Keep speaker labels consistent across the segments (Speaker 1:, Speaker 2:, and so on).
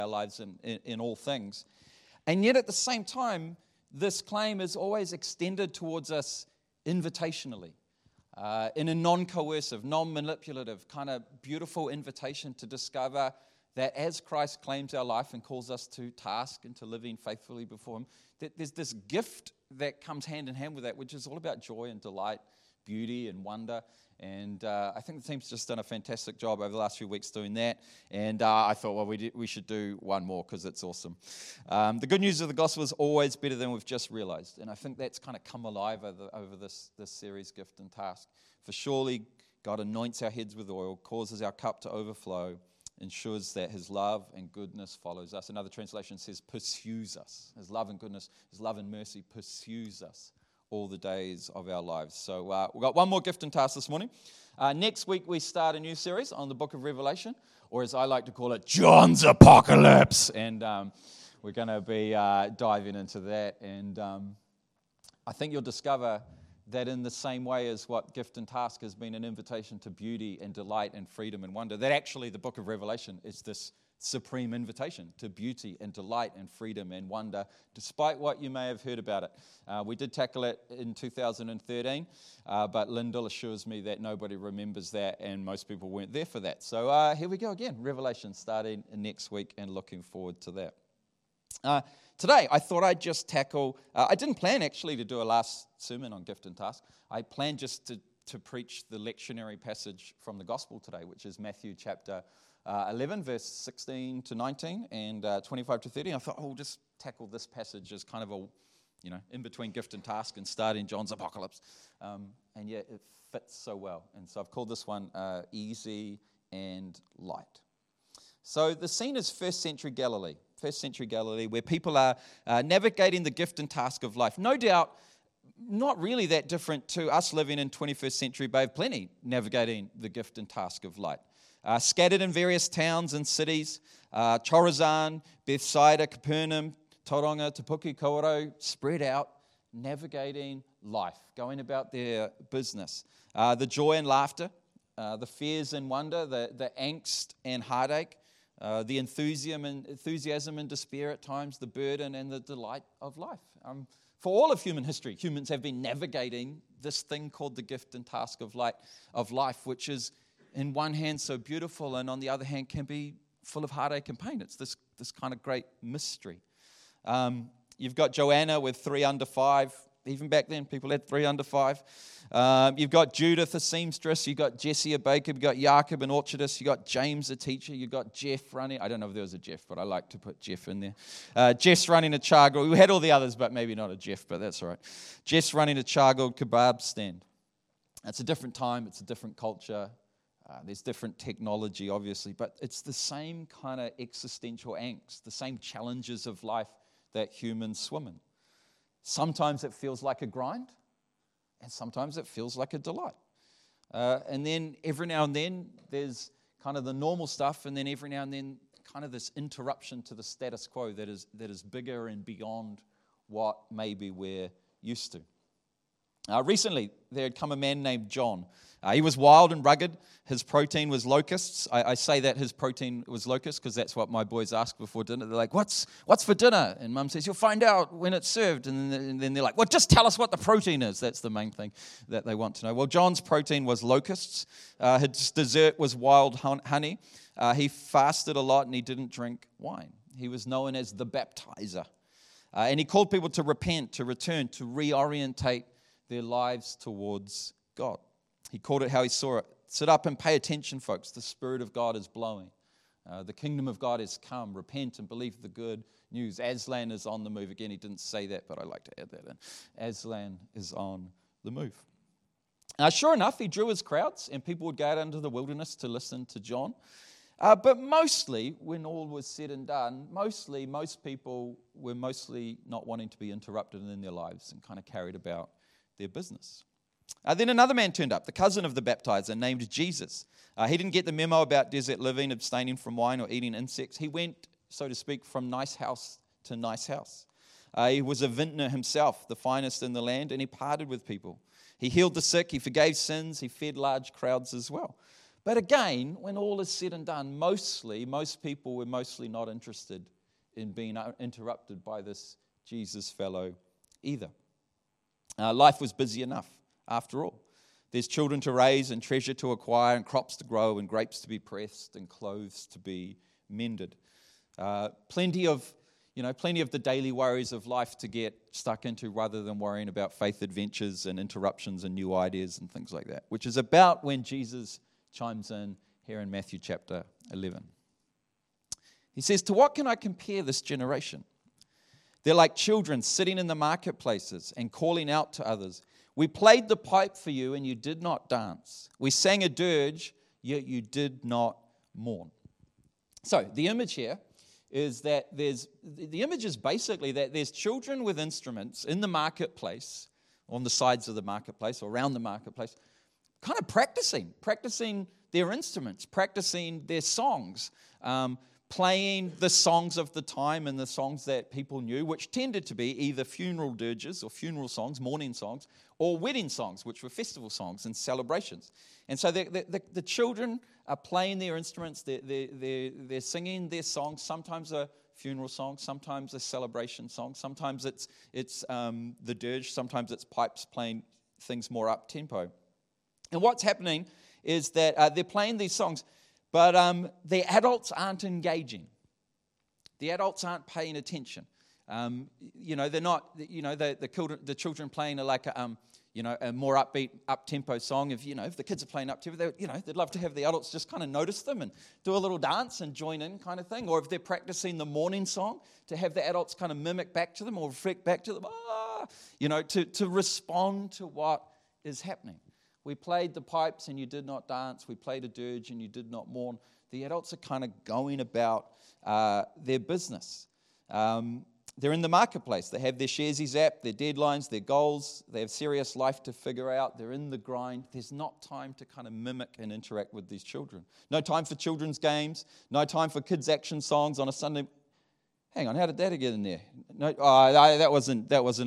Speaker 1: our lives in all things. And yet at the same time, this claim is always extended towards us invitationally, in a non-coercive, non-manipulative, kind of beautiful invitation to discover that as Christ claims our life and calls us to task and to living faithfully before Him, that there's this gift that comes hand in hand with that, which is all about joy and delight, beauty and wonder. And I think the team's just done a fantastic job over the last few weeks doing that. And I thought, well, we should do one more because it's awesome. The good news of the gospel is always better than we've just realized. And I think that's kind of come alive over this series, Gift and Task. For surely God anoints our heads with oil, causes our cup to overflow, ensures that His love and goodness follows us. Another translation says pursues us. His love and goodness, His love and mercy pursues us all the days of our lives. So we've got one more gift and task this morning. Next week we start a new series on the book of Revelation, or as I like to call it, John's Apocalypse. And we're going to be diving into that. And I think you'll discover that in the same way as what gift and task has been an invitation to beauty and delight and freedom and wonder, that actually the book of Revelation is this supreme invitation to beauty and delight and freedom and wonder, despite what you may have heard about it. We did tackle it in 2013, but Lyndall assures me that nobody remembers that and most people weren't there for that. So here we go again, Revelation starting next week and looking forward to that. Today, I thought I'd just tackle, I didn't plan actually to do a last sermon on gift and task. I planned just to preach the lectionary passage from the gospel today, which is Matthew chapter 11, verse 16 to 19 and 25 to 30. I thought, we'll just tackle this passage as kind of a, in between gift and task and starting John's Apocalypse. And yet it fits so well. And so I've called this one Easy and Light. So the scene is first century Galilee, where people are navigating the gift and task of life. No doubt, not really that different to us living in 21st century Bay of Plenty, navigating the gift and task of light. Scattered in various towns and cities, Chorazin, Bethsaida, Capernaum, Tauranga, Te Puke, Kawerau, spread out, navigating life, going about their business. The joy and laughter, the fears and wonder, the angst and heartache, the enthusiasm and despair at times, the burden and the delight of life. For all of human history, humans have been navigating this thing called the gift and task of life, which is, in one hand, so beautiful, and on the other hand, can be full of heartache and pain. It's this kind of great mystery. You've got Joanna with 3 under 5. Even back then, people had 3 under 5. You've got Judith, a seamstress. You've got Jesse, a baker. You've got Jacob, an orchardist. You've got James, a teacher. You've got Jeff running. I don't know if there was a Jeff, but I like to put Jeff in there. Jeff's running a chargold. We had all the others, but maybe not a Jeff, but that's all right. Jeff's running a chargold kebab stand. It's a different time. It's a different culture. There's different technology, obviously, but it's the same kind of existential angst, the same challenges of life that humans swim in. Sometimes it feels like a grind, and sometimes it feels like a delight. And then every now and then there's kind of the normal stuff, and then every now and then kind of this interruption to the status quo that is bigger and beyond what maybe we're used to. Recently, there had come a man named John. He was wild and rugged. His protein was locusts. I say that his protein was locusts because that's what my boys ask before dinner. They're like, what's for dinner? And Mum says, you'll find out when it's served. And then they're like, well, just tell us what the protein is. That's the main thing that they want to know. Well, John's protein was locusts. His dessert was wild honey. He fasted a lot and he didn't drink wine. He was known as the baptizer. And he called people to repent, to return, to reorientate their lives towards God. He called it how he saw it. Sit up and pay attention, folks. The Spirit of God is blowing. The kingdom of God has come. Repent and believe the good news. Aslan is on the move. Again, he didn't say that, but I like to add that in. Aslan is on the move. Sure enough, he drew his crowds, and people would go out into the wilderness to listen to John. But mostly, when all was said and done, most people were mostly not wanting to be interrupted in their lives and kind of carried about their business. Then another man turned up, the cousin of the baptizer, named Jesus. He didn't get the memo about desert living, abstaining from wine or eating insects. He went, so to speak, from nice house to nice house. He was a vintner himself, the finest in the land, and he parted with people. He healed the sick, he forgave sins, he fed large crowds as well. But again, when all is said and done, most people were mostly not interested in being interrupted by this Jesus fellow either. Life was busy enough, after all. There's children to raise and treasure to acquire and crops to grow and grapes to be pressed and clothes to be mended. Plenty of the daily worries of life to get stuck into rather than worrying about faith adventures and interruptions and new ideas and things like that, which is about when Jesus chimes in here in Matthew chapter 11. He says, "To what can I compare this generation? They're like children sitting in the marketplaces and calling out to others. We played the pipe for you and you did not dance. We sang a dirge, yet you did not mourn." So the image here is that the image is basically that there's children with instruments in the marketplace, on the sides of the marketplace or around the marketplace, kind of practicing their instruments, practicing their songs, playing the songs of the time and the songs that people knew, which tended to be either funeral dirges or funeral songs, mourning songs, or wedding songs, which were festival songs and celebrations. And so the children are playing their instruments, they're singing their songs, sometimes a funeral song, sometimes a celebration song, sometimes it's the dirge, sometimes it's pipes playing things more up-tempo. And what's happening is that they're playing these songs, but the adults aren't engaging. The adults aren't paying attention. They're not. The children playing like a more upbeat, up-tempo song. If the kids are playing up-tempo, they'd love to have the adults just kind of notice them and do a little dance and join in, kind of thing. Or if they're practicing the morning song, to have the adults kind of mimic back to them or reflect back to them. To respond to what is happening. We played the pipes and you did not dance. We played a dirge and you did not mourn. The adults are kind of going about their business. They're in the marketplace. They have their Sharesies app, their deadlines, their goals. They have serious life to figure out. They're in the grind. There's not time to kind of mimic and interact with these children. No time for children's games. No time for kids' action songs on a Sunday. Hang on, how did that get in there? No, that wasn't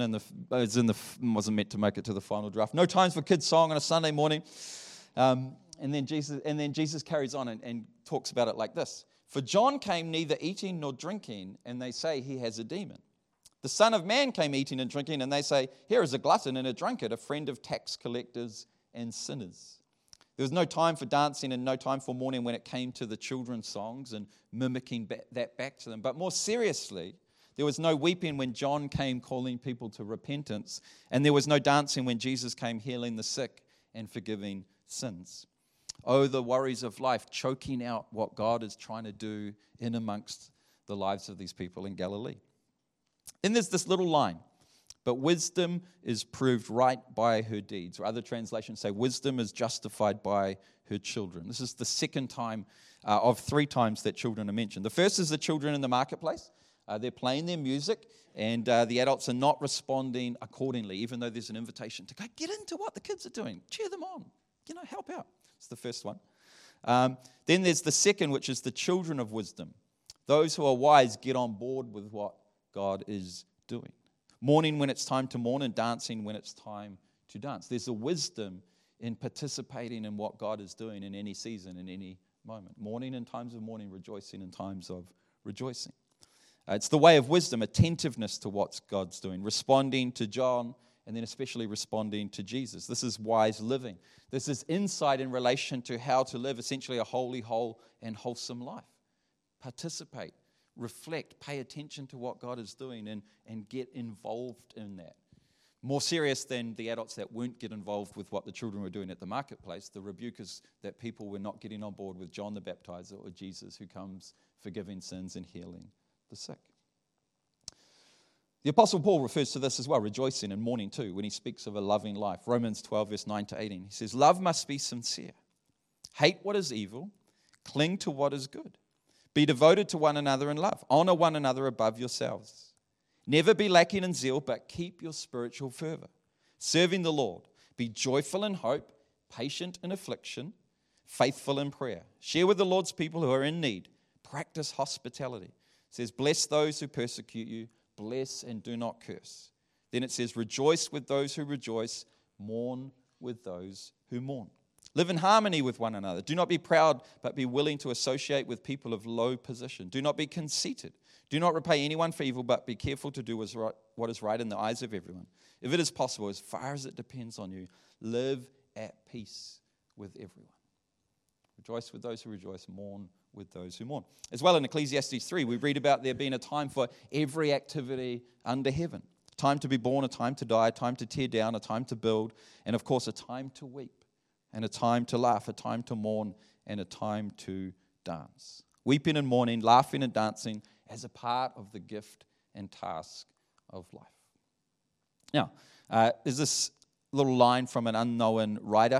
Speaker 1: wasn't meant to make it to the final draft. No times for kids' song on a Sunday morning. And then Jesus carries on and talks about it like this. "For John came neither eating nor drinking, and they say he has a demon. The Son of Man came eating and drinking, and they say, here is a glutton and a drunkard, a friend of tax collectors and sinners." There was no time for dancing and no time for mourning when it came to the children's songs and mimicking that back to them. But more seriously, there was no weeping when John came calling people to repentance, and there was no dancing when Jesus came healing the sick and forgiving sins. Oh, the worries of life choking out what God is trying to do in amongst the lives of these people in Galilee. Then there's this little line. "But wisdom is proved right by her deeds." Or other translations say, "Wisdom is justified by her children." This is the second time of 3 times that children are mentioned. The first is the children in the marketplace. They're playing their music, and the adults are not responding accordingly, even though there's an invitation to go get into what the kids are doing. Cheer them on. Help out. It's the first one. Then there's the second, which is the children of wisdom. Those who are wise get on board with what God is doing. Mourning when it's time to mourn and dancing when it's time to dance. There's a wisdom in participating in what God is doing in any season, in any moment. Mourning in times of mourning, rejoicing in times of rejoicing. It's the way of wisdom, attentiveness to what God's doing, responding to John, and then especially responding to Jesus. This is wise living. This is insight in relation to how to live essentially a holy, whole, and wholesome life. Participate. Reflect, pay attention to what God is doing and get involved in that. More serious than the adults that won't get involved with what the children were doing at the marketplace. The rebuke is that people were not getting on board with John the Baptizer or Jesus who comes forgiving sins and healing the sick. The Apostle Paul refers to this as well, rejoicing and mourning too, when he speaks of a loving life. Romans 12, verse 9 to 18. He says, "Love must be sincere. Hate what is evil. Cling to what is good. Be devoted to one another in love. Honor one another above yourselves. Never be lacking in zeal, but keep your spiritual fervor. Serving the Lord. Be joyful in hope, patient in affliction, faithful in prayer. Share with the Lord's people who are in need. Practice hospitality." It says, "Bless those who persecute you. Bless and do not curse." Then it says, "Rejoice with those who rejoice. Mourn with those who mourn." Live in harmony with one another. Do not be proud, but be willing to associate with people of low position. Do not be conceited. Do not repay anyone for evil, but be careful to do what is right in the eyes of everyone. If it is possible, as far as it depends on you, live at peace with everyone. Rejoice with those who rejoice, mourn with those who mourn. As well, in Ecclesiastes 3, we read about there being a time for every activity under heaven. A time to be born, a time to die, a time to tear down, a time to build, and of course a time to weep, and a time to laugh, a time to mourn, and a time to dance. Weeping and mourning, laughing and dancing as a part of the gift and task of life. Now, there's this little line from an unknown writer,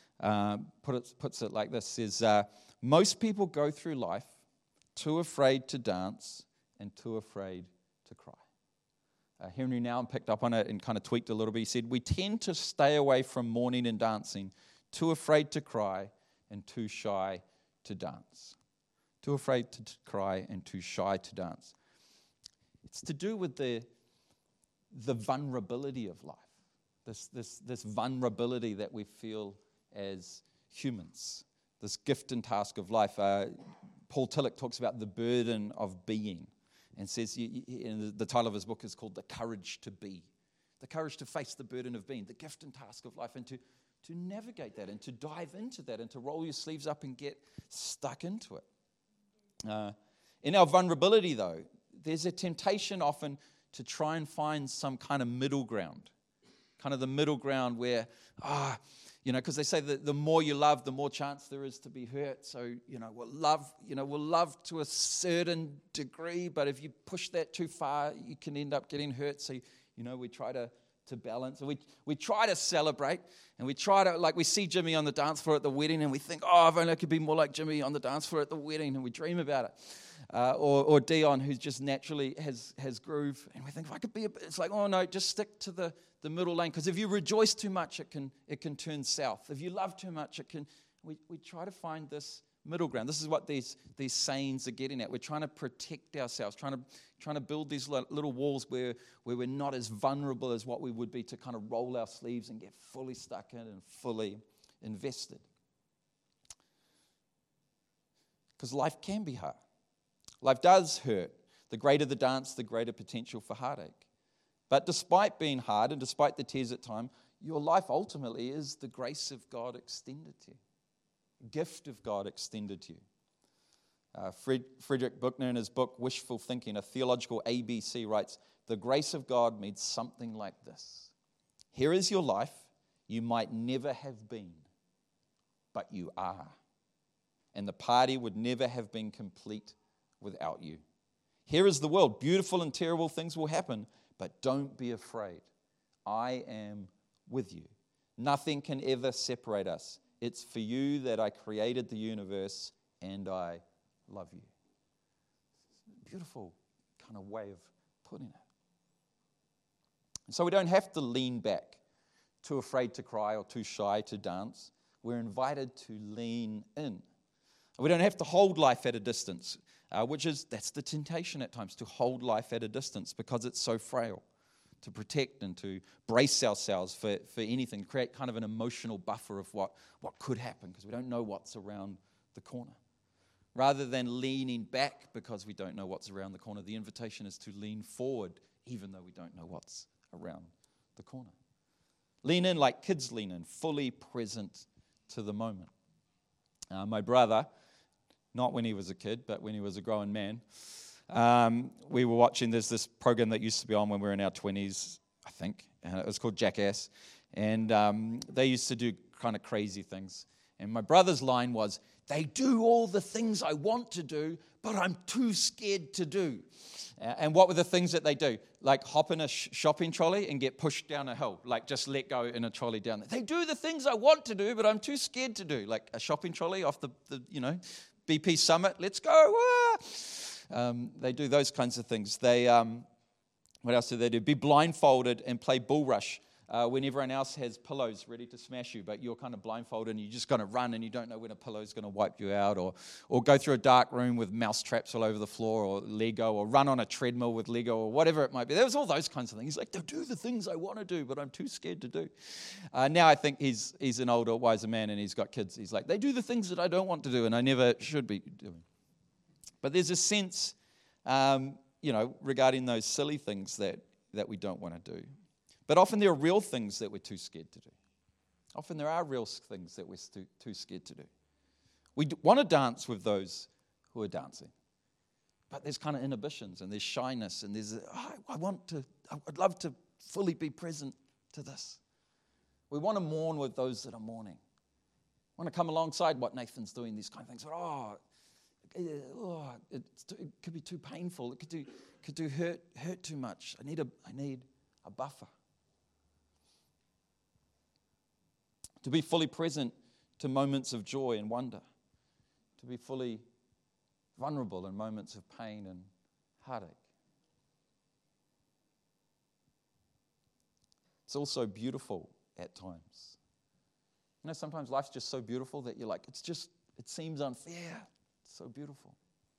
Speaker 1: puts it like this, says, most people go through life too afraid to dance and too afraid to cry. Henry Nouwen picked up on it and kind of tweaked a little bit. He said, we tend to stay away from mourning and dancing, too afraid to cry and too shy to dance. Too afraid to cry and too shy to dance. It's to do with the vulnerability of life, this vulnerability that we feel as humans, this gift and task of life. Paul Tillich talks about the burden of being and says, the title of his book is called The Courage to Be. The courage to face the burden of being, the gift and task of life, and to navigate that and to dive into that and to roll your sleeves up and get stuck into it. In our vulnerability, though, there's a temptation often to try and find some kind of middle ground, kind of the middle ground where, because they say that the more you love, the more chance there is to be hurt. So, we'll love to a certain degree, but if you push that too far, you can end up getting hurt. So, we try to balance. We try to celebrate, and we try to, like we see Jimmy on the dance floor at the wedding, and we think, if only I could be more like Jimmy on the dance floor at the wedding, and we dream about it. Or Dion, who just naturally has groove, and we think, if I could be it's like, oh no, just stick to the middle lane, because if you rejoice too much, it can turn south. If you love too much, we try to find this middle ground. This is what these sayings are getting at. We're trying to protect ourselves, trying to build these little walls where we're not as vulnerable as what we would be to kind of roll our sleeves and get fully stuck in and fully invested. Because life can be hard. Life does hurt. The greater the dance, the greater potential for heartache. But despite being hard and despite the tears at times, your life ultimately is the grace of God extended to you. Gift of God extended to you. Friedrich Buechner, in his book Wishful Thinking, a theological ABC, writes, the grace of God means something like this. Here is your life. You might never have been, but you are. And the party would never have been complete without you. Here is the world. Beautiful and terrible things will happen, but don't be afraid. I am with you. Nothing can ever separate us. It's for you that I created the universe, and I love you. Beautiful kind of way of putting it. And so we don't have to lean back, too afraid to cry or too shy to dance. We're invited to lean in. We don't have to hold life at a distance, that's the temptation at times, to hold life at a distance because it's so frail. To protect and to brace ourselves for anything, create kind of an emotional buffer of what could happen because we don't know what's around the corner. Rather than leaning back because we don't know what's around the corner, the invitation is to lean forward even though we don't know what's around the corner. Lean in like kids lean in, fully present to the moment. My brother, not when he was a kid, but when he was a grown man, we were watching, there's this program that used to be on when we were in our 20s, I think, and it was called Jackass, and they used to do kind of crazy things, and my brother's line was, they do all the things I want to do, but I'm too scared to do. And what were the things that they do? Like hop in a shopping trolley and get pushed down a hill, like just let go in a trolley down there. They do the things I want to do, but I'm too scared to do, like a shopping trolley off the BP Summit, let's go, they do those kinds of things. They, what else do they do? Be blindfolded and play bull rush when everyone else has pillows ready to smash you, but you're kind of blindfolded and you're just going to run and you don't know when a pillow's going to wipe you out, or go through a dark room with mouse traps all over the floor, or Lego, or run on a treadmill with Lego, or whatever it might be. There was all those kinds of things. He's like, they'll do the things I want to do, but I'm too scared to do. Now I think he's an older, wiser man, and he's got kids. He's like, they do the things that I don't want to do and I never should be doing. But there's a sense, regarding those silly things that we don't want to do. But often there are real things that we're too scared to do. Often there are real things that we're too scared to do. We want to dance with those who are dancing. But there's kind of inhibitions and there's shyness and there's, I'd love to fully be present to this. We want to mourn with those that are mourning. We want to come alongside what Nathan's doing, these kind of things. But, it could be too painful. It could do hurt too much. I need a buffer. To be fully present to moments of joy and wonder. To be fully vulnerable in moments of pain and heartache. It's also beautiful at times. Sometimes life's just so beautiful that you're like, it seems unfair. It's so beautiful.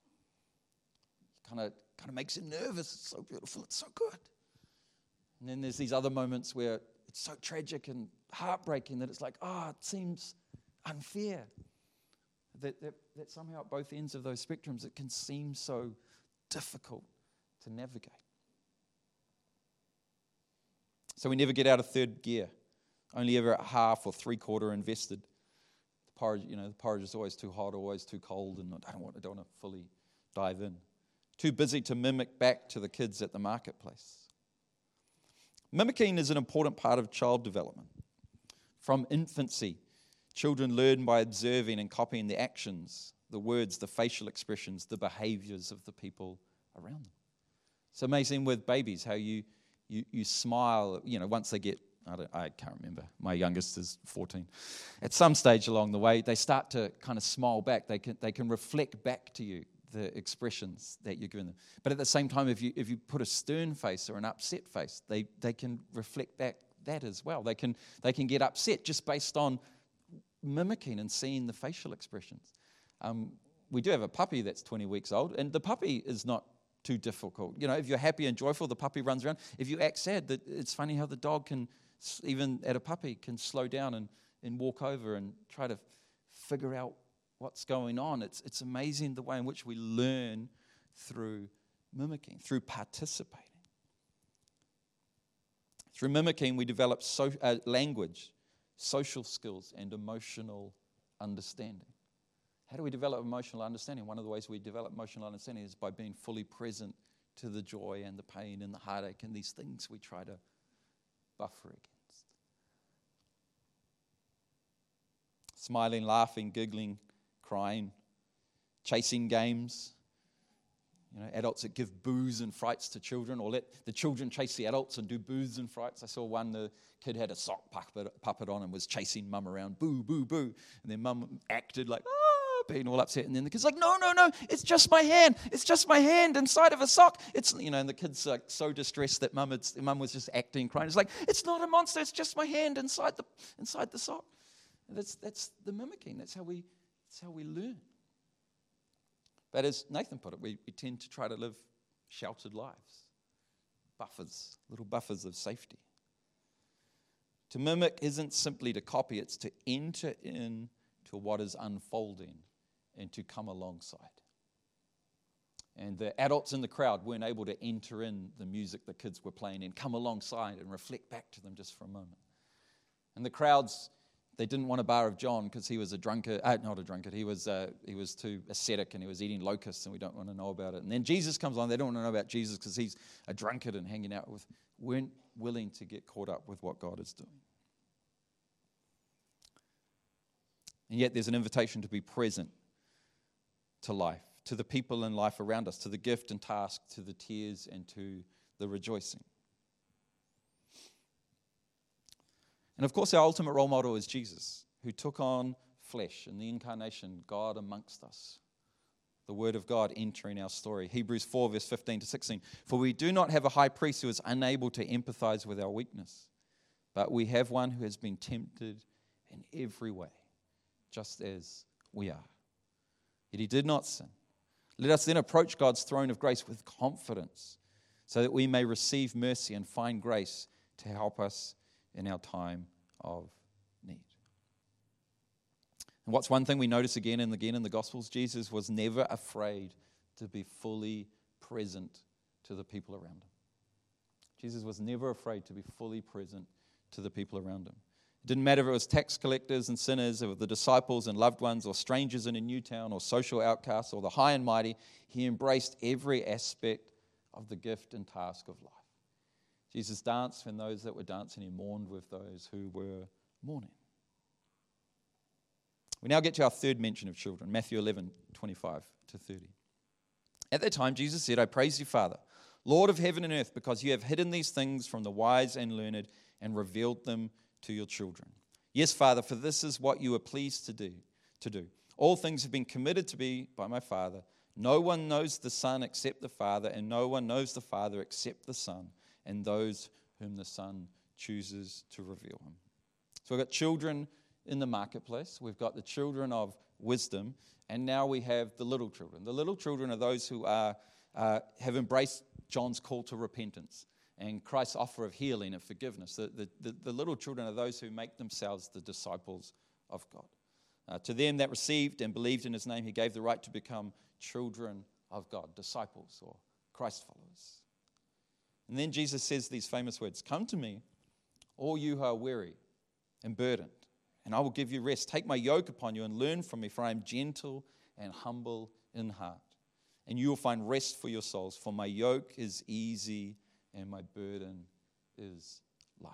Speaker 1: Kind of makes you nervous. It's so beautiful. It's so good. And then there's these other moments where it's so tragic and heartbreaking that it's like, it seems unfair. That somehow at both ends of those spectrums, it can seem so difficult to navigate. So we never get out of third gear, only ever at half or three-quarter invested. The porridge is always too hot, always too cold, and I don't want to fully dive in. Too busy to mimic back to the kids at the marketplace. Mimicking is an important part of child development. From infancy, children learn by observing and copying the actions, the words, the facial expressions, the behaviors of the people around them. It's amazing with babies how you smile, once they get, I can't remember, my youngest is 14. At some stage along the way, they start to kind of smile back. They can reflect back to you the expressions that you're giving them. But at the same time, if you put a stern face or an upset face, they can reflect back that as well. They can get upset just based on mimicking and seeing the facial expressions. We do have a puppy that's 20 weeks old, and the puppy is not too difficult. If you're happy and joyful, the puppy runs around. If you act sad, it's funny how the dog can, even at a puppy, can slow down and walk over and try to figure out what's going on. It's amazing the way in which we learn through mimicking, through participating. Through mimicking, we develop language, social skills, and emotional understanding. How do we develop emotional understanding? One of the ways we develop emotional understanding is by being fully present to the joy and the pain and the heartache and these things we try to buffer against. Smiling, laughing, giggling, crying, chasing games. Adults that give boos and frights to children, or let the children chase the adults and do boos and frights. I saw one, the kid had a sock puppet on and was chasing mum around, boo, boo, boo. And then mum acted like, being all upset. And then the kid's like, no, it's just my hand. It's just my hand inside of a sock. And the kid's like so distressed that mum was just acting, crying. It's like, it's not a monster. It's just my hand inside the sock. That's the mimicking. That's how we learn. But as Nathan put it, we tend to try to live sheltered lives. Little buffers of safety. To mimic isn't simply to copy, it's to enter into what is unfolding and to come alongside. And the adults in the crowd weren't able to enter in the music the kids were playing and come alongside and reflect back to them just for a moment. And the crowds, they didn't want a bar of John because he was a drunkard. Not a drunkard. He was too ascetic and he was eating locusts, and we don't want to know about it. And then Jesus comes along. They don't want to know about Jesus because he's a drunkard and hanging out with. Weren't willing to get caught up with what God is doing. And yet there's an invitation to be present to life, to the people in life around us, to the gift and task, to the tears and to the rejoicing. And of course, our ultimate role model is Jesus, who took on flesh in the incarnation, God amongst us. The word of God entering our story. Hebrews 4, verse 15 to 16. For we do not have a high priest who is unable to empathize with our weakness, but we have one who has been tempted in every way, just as we are. Yet he did not sin. Let us then approach God's throne of grace with confidence, so that we may receive mercy and find grace to help us in our time of need. And what's one thing we notice again and again in the Gospels? Jesus was never afraid to be fully present to the people around him. Jesus was never afraid to be fully present to the people around him. It didn't matter if it was tax collectors and sinners, or the disciples and loved ones, or strangers in a new town, or social outcasts, or the high and mighty. He embraced every aspect of the gift and task of life. Jesus danced when those that were dancing. He mourned with those who were mourning. We now get to our third mention of children, Matthew 11:25 to 30. At that time, Jesus said, I praise you, Father, Lord of heaven and earth, because you have hidden these things from the wise and learned and revealed them to your children. Yes, Father, for this is what you are pleased to do. All things have been committed to me by my Father. No one knows the Son except the Father, and no one knows the Father except the Son, and those whom the Son chooses to reveal him. So we've got children in the marketplace. We've got the children of wisdom, and now we have the little children. The little children are those who have embraced John's call to repentance and Christ's offer of healing and forgiveness. The little children are those who make themselves the disciples of God. To them that received and believed in his name, he gave the right to become children of God, disciples or Christ followers. And then Jesus says these famous words, come to me, all you who are weary and burdened, and I will give you rest. Take my yoke upon you and learn from me, for I am gentle and humble in heart. And you will find rest for your souls, for my yoke is easy and my burden is light.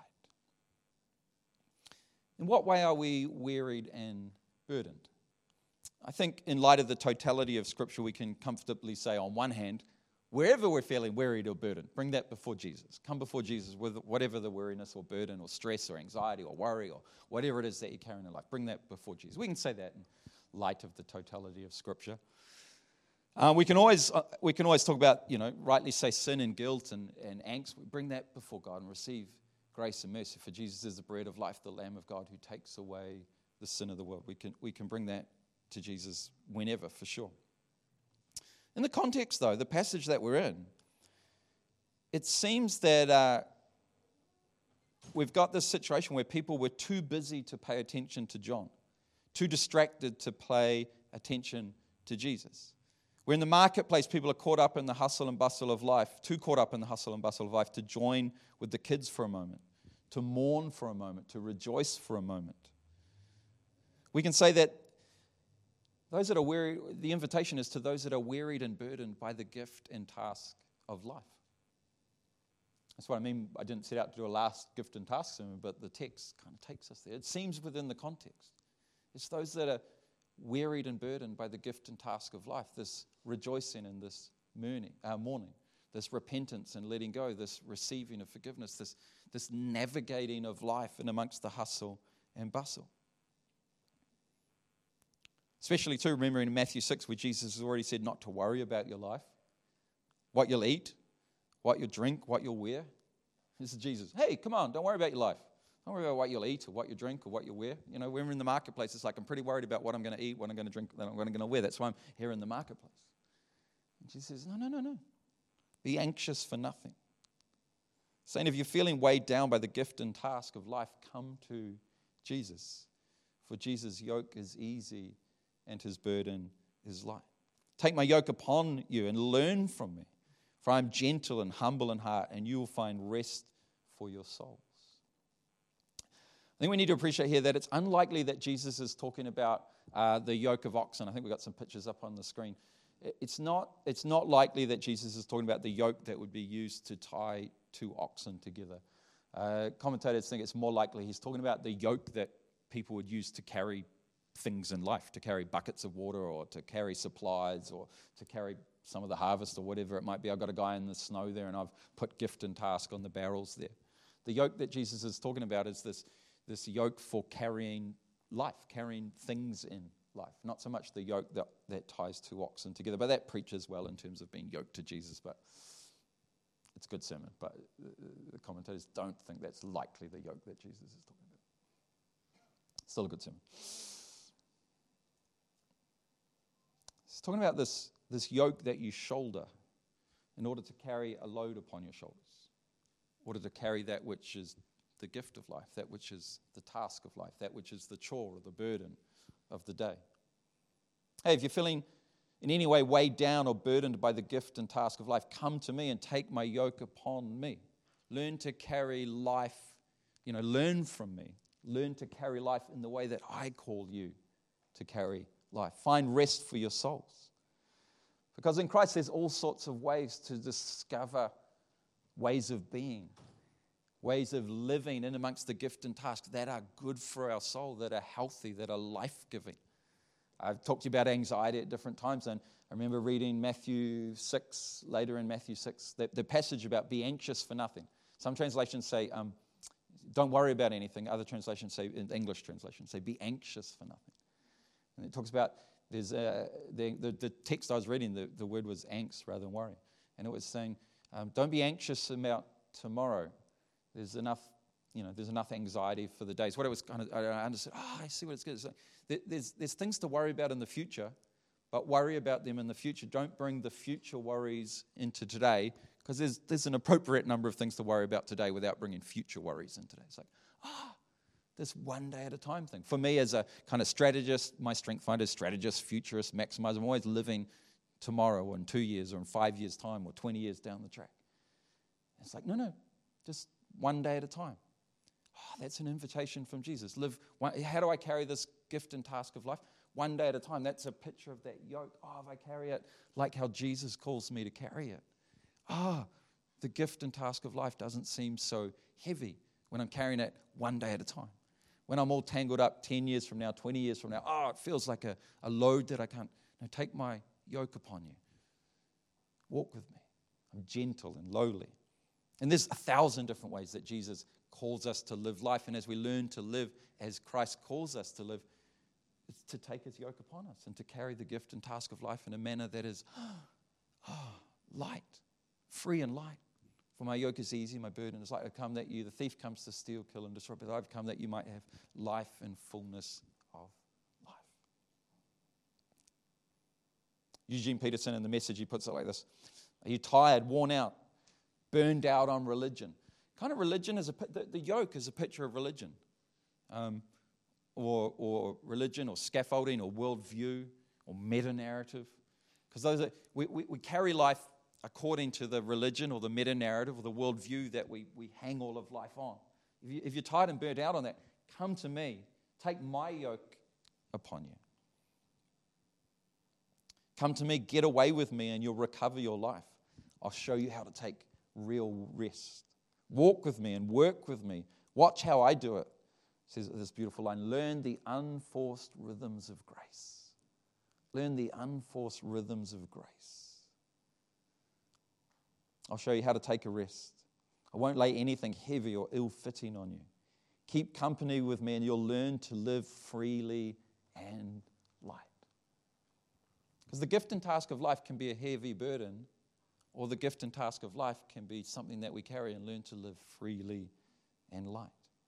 Speaker 1: In what way are we wearied and burdened? I think in light of the totality of Scripture, we can comfortably say, on one hand, wherever we're feeling wearied or burdened, bring that before Jesus. Come before Jesus with whatever the weariness or burden or stress or anxiety or worry or whatever it is that you're carrying in life. Bring that before Jesus. We can say that in light of the totality of Scripture. We can always talk about, rightly say sin and guilt and angst. We bring that before God and receive grace and mercy. For Jesus is the bread of life, the Lamb of God who takes away the sin of the world. We can bring that to Jesus whenever, for sure. In the context, though, the passage that we're in, it seems that we've got this situation where people were too busy to pay attention to John, too distracted to pay attention to Jesus. We're in the marketplace, people are caught up in the hustle and bustle of life, too caught up in the hustle and bustle of life to join with the kids for a moment, to mourn for a moment, to rejoice for a moment. We can say that those that are weary, the invitation is to those that are wearied and burdened by the gift and task of life. That's what I mean. I didn't set out to do a last gift and task sermon, but the text kind of takes us there. It seems within the context. It's those that are wearied and burdened by the gift and task of life, this rejoicing and this mourning, this repentance and letting go, this receiving of forgiveness, this navigating of life in amongst the hustle and bustle. Especially too, remembering in Matthew 6 where Jesus has already said not to worry about your life, what you'll eat, what you'll drink, what you'll wear. This is Jesus. Hey, come on, don't worry about your life. Don't worry about what you'll eat or what you drink or what you wear. When we're in the marketplace, it's like I'm pretty worried about what I'm going to eat, what I'm going to drink, what I'm going to wear. That's why I'm here in the marketplace. And Jesus says, no. Be anxious for nothing. Saying if you're feeling weighed down by the gift and task of life, come to Jesus. For Jesus' yoke is easy and his burden is light. Take my yoke upon you and learn from me, for I am gentle and humble in heart, and you will find rest for your souls. I think we need to appreciate here that it's unlikely that Jesus is talking about the yoke of oxen. I think we've got some pictures up on the screen. It's not likely that Jesus is talking about the yoke that would be used to tie two oxen together. Commentators think it's more likely he's talking about the yoke that people would use to carry things in life, to carry buckets of water or to carry supplies or to carry some of the harvest or whatever it might be. I've got a guy in the snow there and I've put gift and task on the barrels there. The yoke that Jesus is talking about is this yoke for carrying life, carrying things in life. Not so much the yoke that ties two oxen together, but that preaches well in terms of being yoked to Jesus. But It's a good sermon, but the commentators don't think that's likely the yoke that Jesus is talking about. Still a good sermon. He's talking about this yoke that you shoulder in order to carry a load upon your shoulders, in order to carry that which is the gift of life, that which is the task of life, that which is the chore or the burden of the day. Hey, if you're feeling in any way weighed down or burdened by the gift and task of life, come to me and take my yoke upon me. Learn to carry life, learn from me. Learn to carry life in the way that I call you to carry life. Find rest for your souls. Because in Christ there's all sorts of ways to discover ways of being, ways of living in amongst the gift and task that are good for our soul, that are healthy, that are life-giving. I've talked to you about anxiety at different times, and I remember reading Matthew 6, later in Matthew 6, the passage about be anxious for nothing. Some translations say, don't worry about anything. Other translations say, in English translations, say be anxious for nothing. And it talks about, there's the text I was reading, the word was angst rather than worry. And it was saying, don't be anxious about tomorrow. There's enough anxiety for the days. What it was I understood, I see what it's good. So there's things to worry about in the future, but worry about them in the future. Don't bring the future worries into today, because there's an appropriate number of things to worry about today without bringing future worries in today. It's like, this one day at a time thing. For me as a kind of strategist, my strength finder, strategist, futurist, maximizer, I'm always living tomorrow or in 2 years or in 5 years' time or 20 years down the track. And it's like, no, just one day at a time. That's an invitation from Jesus. How do I carry this gift and task of life? One day at a time. That's a picture of that yoke. If I carry it like how Jesus calls me to carry it. The gift and task of life doesn't seem so heavy when I'm carrying it one day at a time. When I'm all tangled up 10 years from now, 20 years from now, it feels like a load that I can't. No, take my yoke upon you. Walk with me. I'm gentle and lowly. And there's 1,000 different ways that Jesus calls us to live life. And as we learn to live as Christ calls us to live, it's to take his yoke upon us and to carry the gift and task of life in a manner that is light, free and light. For my yoke is easy, my burden is light. I've come that the thief comes to steal, kill, and destroy, but I've come that you might have life and fullness of life. Eugene Peterson, in The Message, he puts it like this. Are you tired, worn out, burned out on religion? Kind of religion is the yoke is a picture of religion, or religion, or scaffolding, or worldview, or meta-narrative. Because we carry life according to the religion or the meta-narrative or the worldview that we hang all of life on. If you're tired and burnt out on that, come to me. Take my yoke upon you. Come to me, get away with me, and you'll recover your life. I'll show you how to take real rest. Walk with me and work with me. Watch how I do it. It says this beautiful line, learn the unforced rhythms of grace. Learn the unforced rhythms of grace. I'll show you how to take a rest. I won't lay anything heavy or ill-fitting on you. Keep company with me and you'll learn to live freely and light. Because the gift and task of life can be a heavy burden, or the gift and task of life can be something that we carry and learn to live freely and light.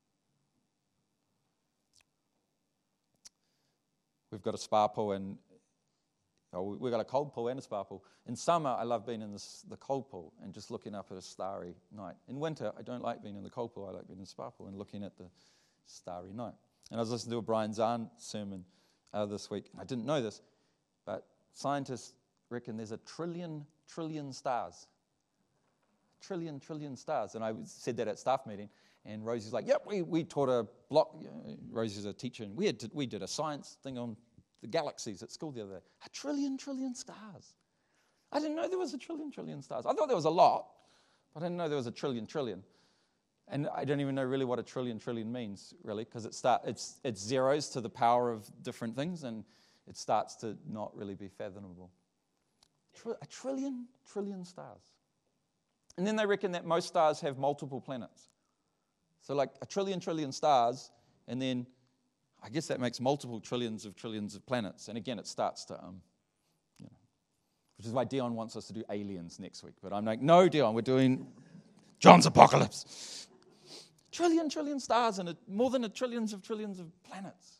Speaker 1: We've got a spa pool and we've got a cold pool and a spa pool. In summer, I love being in the cold pool and just looking up at a starry night. In winter, I don't like being in the cold pool. I like being in the spa pool and looking at the starry night. And I was listening to a Brian Zahn sermon this week. I didn't know this, but scientists reckon there's a trillion stars. Trillion stars. And I said that at staff meeting, and Rosie's like, yep, we taught a block. Rosie's a teacher, and we did a science thing on the galaxies at school the other day. A trillion stars. I didn't know there was a trillion stars. I thought there was a lot, but I didn't know there was a trillion. And I don't even know really what a trillion means, really, because it's zeros to the power of different things, and it starts to not really be fathomable. A trillion stars. And then they reckon that most stars have multiple planets. So like a trillion stars, and then I guess that makes multiple trillions of planets. And again, it starts to, which is why Dion wants us to do aliens next week. But I'm like, no, Dion, we're doing John's apocalypse. Trillion stars and more than trillions of planets.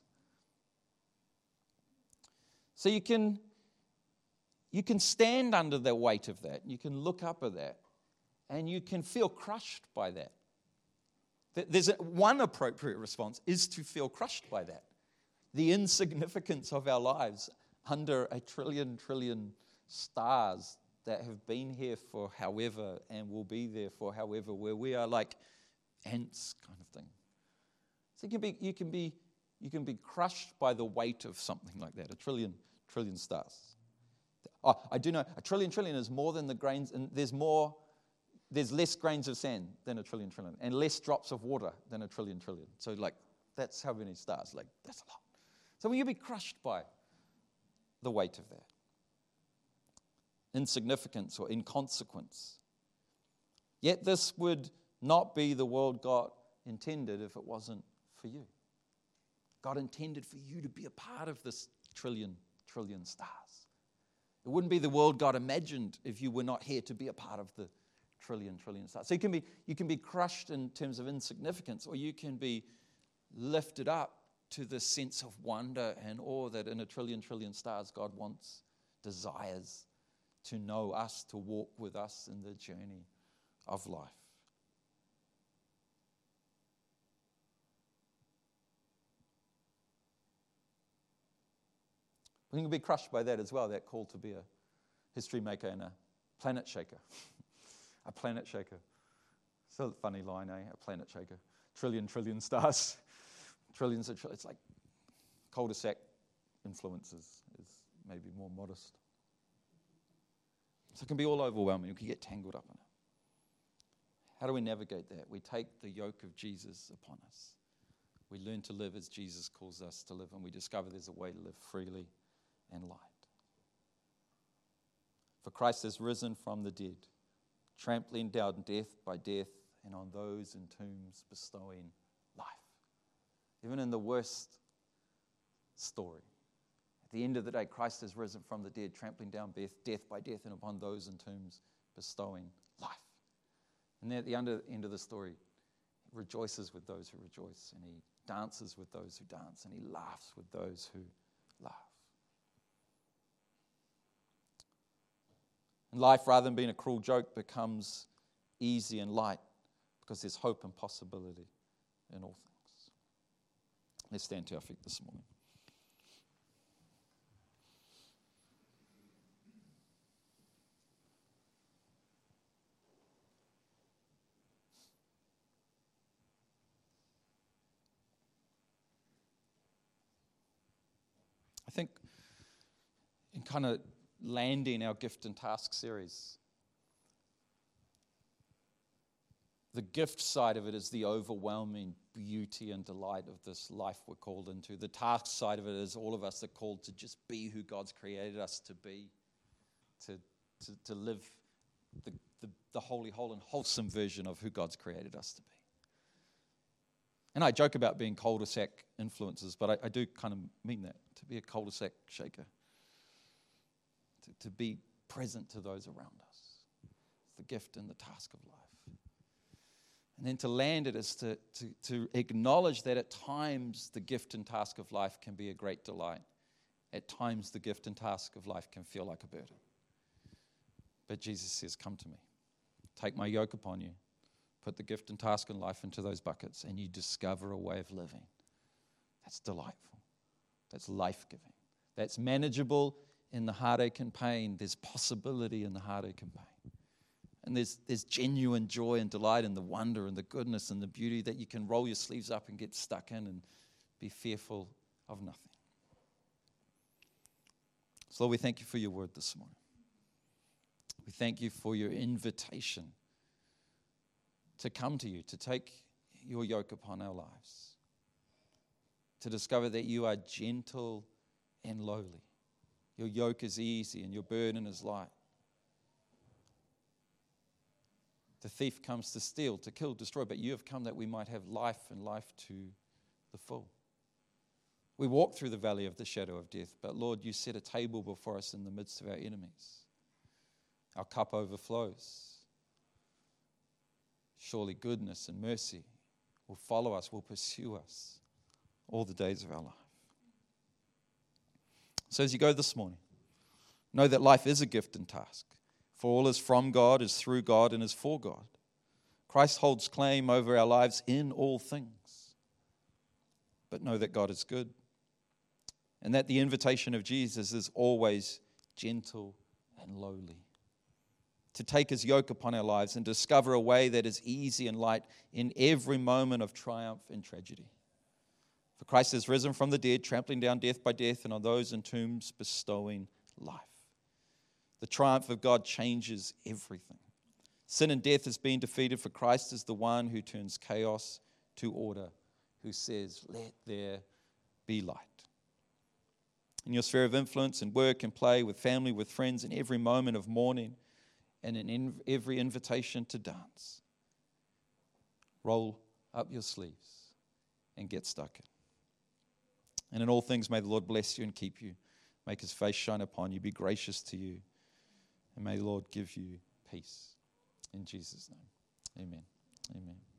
Speaker 1: So you can stand under the weight of that. You can look up at that. And you can feel crushed by that. There's one appropriate response is to feel crushed by that. The insignificance of our lives under a trillion stars that have been here for however and will be there for however, where we are like ants kind of thing. So you can be crushed by the weight of something like that, a trillion stars. Oh, I do know a trillion is more than the grains, and there's less grains of sand than a trillion, and less drops of water than a trillion. So like, that's how many stars, like, that's a lot. So will you be crushed by the weight of that? Insignificance or inconsequence. Yet this would not be the world God intended if it wasn't for you. God intended for you to be a part of this trillion stars. It wouldn't be the world God imagined if you were not here to be a part of the trillion stars. So you can be crushed in terms of insignificance, or you can be lifted up to the sense of wonder and awe that in a trillion stars God desires to know us, to walk with us in the journey of life. We can be crushed by that as well, that call to be a history maker and a planet shaker. A planet shaker. It's a funny line, eh? A planet shaker. Trillion stars. Trillions of it's like cul-de-sac influences is maybe more modest. So it can be all overwhelming. You can get tangled up in it. How do we navigate that? We take the yoke of Jesus upon us. We learn to live as Jesus calls us to live, and we discover there's a way to live freely and light. For Christ has risen from the dead, trampling down death by death, and on those in tombs bestowing life. Even in the worst story, at the end of the day, Christ has risen from the dead, trampling down death by death, and upon those in tombs bestowing life. And then at the end of the story, he rejoices with those who rejoice, and he dances with those who dance, and he laughs with those who laugh. And life, rather than being a cruel joke, becomes easy and light because there's hope and possibility in all things. Let's stand to our feet this morning. I think in kind of landing our gift and task series, the gift side of it is the overwhelming beauty and delight of this life we're called into. The task side of it is all of us are called to just be who God's created us to be, to live the holy, whole, and wholesome version of who God's created us to be. And I joke about being cul-de-sac influencers, but I do kind of mean that, to be a cul-de-sac shaker, to be present to those around us. It's the gift and the task of life. And then to land it is to acknowledge that at times the gift and task of life can be a great delight. At times the gift and task of life can feel like a burden. But Jesus says, come to me. Take my yoke upon you. Put the gift and task in life into those buckets, and you discover a way of living. That's delightful. That's life-giving. That's manageable in the heartache and pain. There's possibility in the heartache and pain. And there's genuine joy and delight in the wonder and the goodness and the beauty that you can roll your sleeves up and get stuck in and be fearful of nothing. So Lord, we thank you for your word this morning. We thank you for your invitation to come to you, to take your yoke upon our lives, to discover that you are gentle and lowly. Your yoke is easy and your burden is light. The thief comes to steal, to kill, destroy, but you have come that we might have life and life to the full. We walk through the valley of the shadow of death, but Lord, you set a table before us in the midst of our enemies. Our cup overflows. surely goodness and mercy will follow us, will pursue us all the days of our life. So as you go this morning, know that life is a gift and task. For all is from God, is through God, and is for God. Christ holds claim over our lives in all things. But know that God is good, and that the invitation of Jesus is always gentle and lowly. To take his yoke upon our lives and discover a way that is easy and light in every moment of triumph and tragedy. For Christ has risen from the dead, trampling down death by death, and on those in tombs bestowing life. The triumph of God changes everything. Sin and death has been defeated, for Christ is the one who turns chaos to order, who says, let there be light. In your sphere of influence, in work and play, with family, with friends, in every moment of mourning, and in every invitation to dance, roll up your sleeves and get stuck in. And in all things, may the Lord bless you and keep you, make his face shine upon you, be gracious to you, and may the Lord give you peace. In Jesus' name, amen. Amen.